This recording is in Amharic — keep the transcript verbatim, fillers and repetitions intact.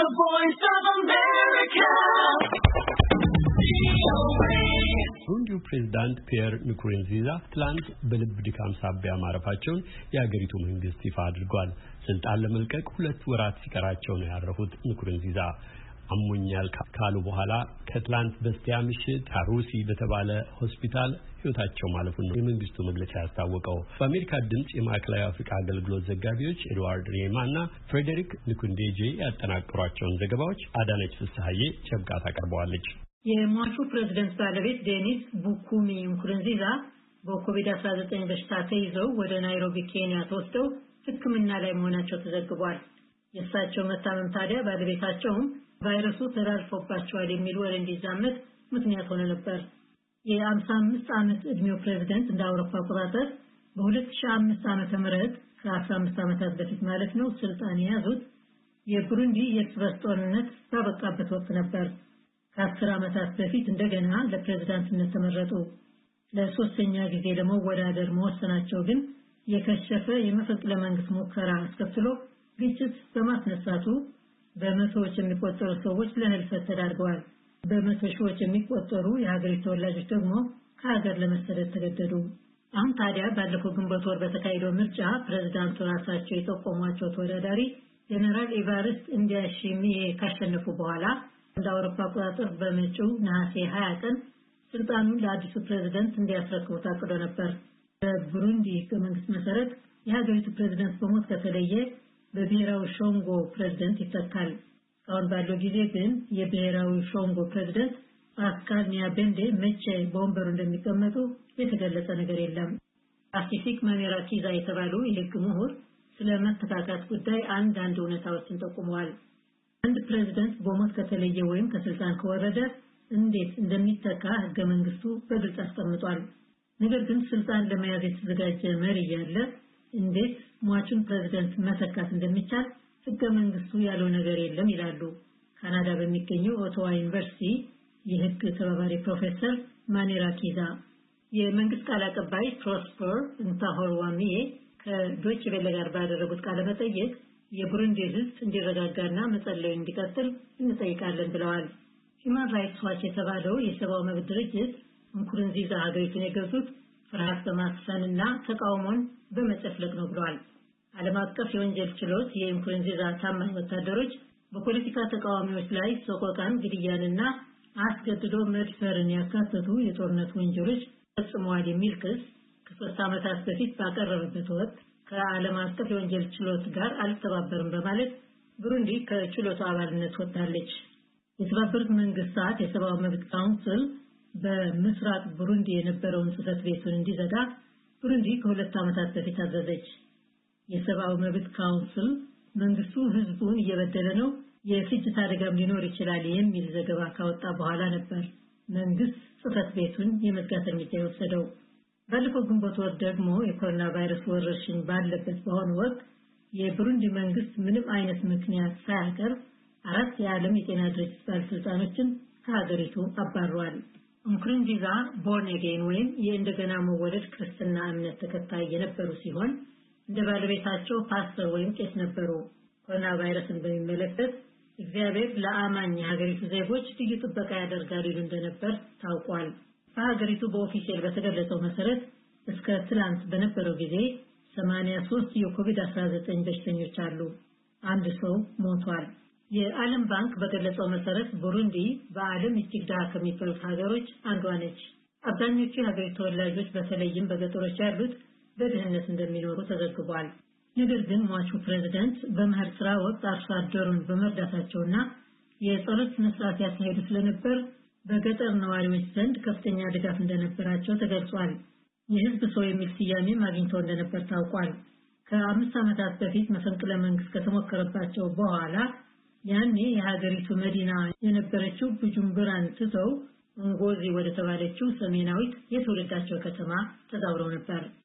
voice of America. ሁንዱ ፕሬዝዳንት ፒየር ንኩሩንዚዛ ትላንት በልብ ድካም ሳቢያ ማረፋቸውን የሀገሪቱ መንግስት ይፋ አድርጓል። ስልጣን ለመልቀቅ ሁለት ወራት ሲቀራቸው ነው ያረፉት ንኩሩንዚዛ አሞኛል ካሉ በኋላ ከትላንት በስቲያ ምሽት ካሩሲ በተባለ ሆስፒታል ህይወታቸው ማለፉን ነው የመንግስቱ መግለጫ ያስታወቀው። በአሜሪካ ድምጽ የማዕከላዊ አፍሪካ አገልግሎት ዘጋቢዎች ኤድዋርድ ሬማና ፍሬዴሪክ ንኩንዴጄ ያጠናቀሯቸውን ዘገባዎች አዳነች ፍስሐዬ ጨብቃ ታቀርበዋለች። የሟቹ ፕሬዝዳንት ባለቤት ዴኒስ ቡኩሚ ንኩሩንዚዛ በኮቪድ አስራ ዘጠኝ በሽታ ተይዘው ወደ ናይሮቢ ኬንያ ተወስደው ሕክምና ላይ መሆናቸው ተዘግቧል። የእሳቸው መታመም ታዲያ ባለቤታቸውም ቫይረሱ ተላልፎባቸዋል የሚል ወሬ እንዲዛመት ምክንያት ሆነ ነበር። የአምሳ አምስት ዓመት ዕድሜው ፕሬዝዳንት እንደ አውሮፓ አቆጣጠር በሁለት ሺህ አምስት ዓመተ ምህረት ከአስራ አምስት ዓመታት በፊት ማለት ነው ስልጣን የያዙት የቡሩንዲ የእርስ በርስ ጦርነት ባበቃበት ወቅት ነበር። ከአስር ዓመታት በፊት እንደገና ለፕሬዝዳንትነት ተመረጡ። ለሶስተኛ ጊዜ ለመወዳደር መወሰናቸው ግን የከሸፈ የመፈንቅለ መንግስት ሙከራ አስከትሎ ግጭት በማስነሳቱ በመቶዎች የሚቆጠሩ ሰዎች ለህልፈት ተዳርገዋል። በመቶ ሺዎች የሚቆጠሩ የሀገሪቱ ተወላጆች ደግሞ ከሀገር ለመሰደድ ተገደዱ። አሁን ታዲያ ባለፈው ግንቦት ወር በተካሄደው ምርጫ ፕሬዝዳንቱ ራሳቸው የጠቆሟቸው ተወዳዳሪ ጀነራል ኤቫሪስት እንዲያሺሚዬ ካሸነፉ በኋላ እንደ አውሮፓ አቆጣጠር በመጪው ነሐሴ ሃያ ቀን ስልጣኑን ለአዲሱ ፕሬዝዳንት እንዲያስረክቡ ታቅዶ ነበር። በቡሩንዲ ህገ መንግስት መሰረት የሀገሪቱ ፕሬዝዳንት በሞት ከተለየ በብሔራዊ ሾንጎ ፕሬዝዳንት ይተካል። አሁን ባለው ጊዜ ግን የብሔራዊ ሾንጎ ፕሬዝዳንት ፓስካል ኒያቤንዴ መቼ በወንበሩ እንደሚቀመጡ የተገለጸ ነገር የለም። ፓሲፊክ ማሜራኪዛ የተባሉ የህግ ምሁር ስለ መተካካት ጉዳይ አንዳንድ እውነታዎችን ጠቁመዋል። አንድ ፕሬዝዳንት በሞት ከተለየ ወይም ከስልጣን ከወረደ እንዴት እንደሚተካ ህገ መንግስቱ በግልጽ አስቀምጧል። ነገር ግን ስልጣን ለመያዝ የተዘጋጀ መሪ ያለ እንዴት ሟቹን ፕሬዝዳንት መተካት እንደሚቻል ህገ መንግስቱ ያለው ነገር የለም ይላሉ ካናዳ በሚገኘው ኦቶዋ ዩኒቨርሲቲ የህግ ተባባሪ ፕሮፌሰር ማኔራኪዛ። የመንግስት ቃል አቀባይ ፕሮስፐር እንታሆርዋሚዬ ከዶይቼ ቬለ ጋር ባደረጉት ቃለ መጠይቅ የቡሩንዲ ህዝብ እንዲረጋጋና መጸለዩ እንዲቀጥል እንጠይቃለን ብለዋል። ሂውማን ራይትስ ዋች የተባለው የሰብአዊ መብት ድርጅት ንኩሩንዚዛ ሀገሪቱን የገዙት ፍርሃት በማስፈንና ተቃውሞን በመጨፍለቅ ነው ብለዋል። ዓለም አቀፍ የወንጀል ችሎት የንኩሩንዚዛ ታማኝ ወታደሮች በፖለቲካ ተቃዋሚዎች ላይ ሰቆቃን፣ ግድያንና አስገድዶ መድፈርን ያካተቱ የጦርነት ወንጀሎች ፈጽመዋል የሚል ክስ ከሶስት ዓመታት በፊት ባቀረበበት ወቅት ከዓለም አቀፍ የወንጀል ችሎት ጋር አልተባበርም በማለት ቡሩንዲ ከችሎቱ አባልነት ወጣለች። የተባበሩት መንግስታት የሰብአዊ መብት ካውንስል በምስራቅ ቡሩንዲ የነበረውን ጽሕፈት ቤቱን እንዲዘጋ ቡሩንዲ ከሁለት ዓመታት በፊት አዘዘች። የሰብአዊ መብት ካውንስል መንግስቱ ህዝቡን እየበደለ ነው፣ የፍጅት አደጋም ሊኖር ይችላል የሚል ዘገባ ካወጣ በኋላ ነበር መንግስት ጽሕፈት ቤቱን የመዝጋት እርምጃ የወሰደው። ባለፈው ግንቦት ወር ደግሞ የኮሮና ቫይረስ ወረርሽኝ ባለበት በአሁኑ ወቅት የቡሩንዲ መንግስት ምንም አይነት ምክንያት ሳያቀርብ አራት የዓለም የጤና ድርጅት ባለስልጣኖችን ከሀገሪቱ አባረዋል። ንኩሩንዚዛ ቦርን አጌን ወይም የእንደገና መወለድ ክርስትና እምነት ተከታይ የነበሩ ሲሆን እንደ ባለቤታቸው ፓስተር ወይም ቄስ ነበሩ። ኮሮና ቫይረስን በሚመለከት እግዚአብሔር ለአማኝ የሀገሪቱ ዜጎች ልዩ ጥበቃ ያደርጋል ይሉ እንደነበር ታውቋል። በሀገሪቱ በኦፊሴል በተገለጸው መሰረት እስከ ትላንት በነበረው ጊዜ ሰማንያ ሶስት የኮቪድ አስራ ዘጠኝ በሽተኞች አሉ። አንድ ሰው ሞቷል። የዓለም ባንክ በገለጸው መሰረት ቡሩንዲ በዓለም እጅግ ድሃ ከሚባሉት ሀገሮች አንዷ ነች። አብዛኞቹ የሀገሪቱ ተወላጆች በተለይም በገጠሮች ያሉት በድህነት እንደሚኖሩ ተዘግቧል። ነገር ግን ሟቹ ፕሬዝዳንት በመኸር ስራ ወቅት አርሶ አደሩን በመርዳታቸውና የጸሎት ስነ ስርዓት ያካሄዱ ስለነበር በገጠር ነዋሪዎች ዘንድ ከፍተኛ ድጋፍ እንደነበራቸው ተገልጿል። የህዝብ ሰው የሚል ስያሜም አግኝተው እንደነበር ታውቋል። ከአምስት ዓመታት በፊት መፈንቅለ መንግስት ከተሞከረባቸው በኋላ ያኔ የሀገሪቱ መዲና የነበረችው ቡጁምቡራን ትተው እንጎዚ ወደ ተባለችው ሰሜናዊት የትውልዳቸው ከተማ ተዛውረው ነበር።